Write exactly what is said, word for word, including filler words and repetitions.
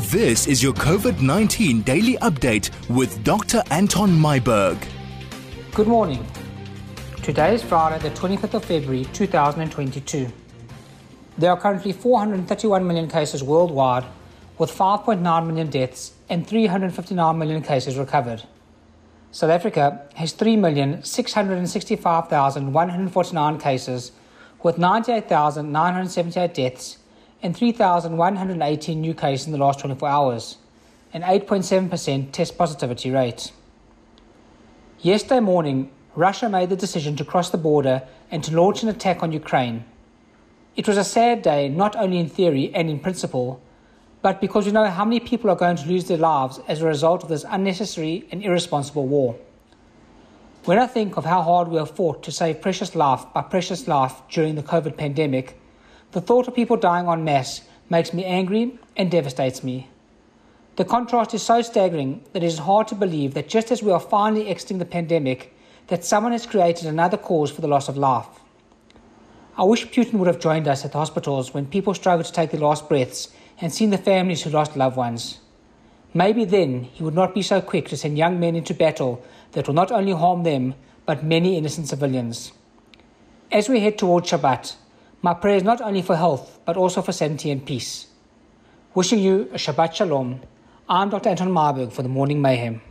This is your COVID nineteen daily update with Doctor Anton Myburgh. Good morning. Today is Friday, the twenty-fifth of February, two thousand twenty-two. There are currently four hundred thirty-one million cases worldwide, with five point nine million deaths and three hundred fifty-nine million cases recovered. South Africa has three million six hundred sixty-five thousand one hundred forty-nine cases, with ninety-eight thousand nine hundred seventy-eight deaths and three thousand one hundred eighteen new cases in the last twenty-four hours, an eight point seven percent test positivity rate. Yesterday morning, Russia made the decision to cross the border and to launch an attack on Ukraine. It was a sad day, not only in theory and in principle, but because we know how many people are going to lose their lives as a result of this unnecessary and irresponsible war. When I think of how hard we have fought to save precious life by precious life during the COVID pandemic, the thought of people dying en masse makes me angry and devastates me. The contrast is so staggering that it is hard to believe that just as we are finally exiting the pandemic, that someone has created another cause for the loss of life. I wish Putin would have joined us at the hospitals when people struggled to take their last breaths and seen the families who lost loved ones. Maybe then he would not be so quick to send young men into battle that will not only harm them, but many innocent civilians. As we head towards Shabbat, my prayer is not only for health, but also for sanity and peace. Wishing you a Shabbat Shalom, I'm Doctor Anton Myburgh for the Morning Mayhem.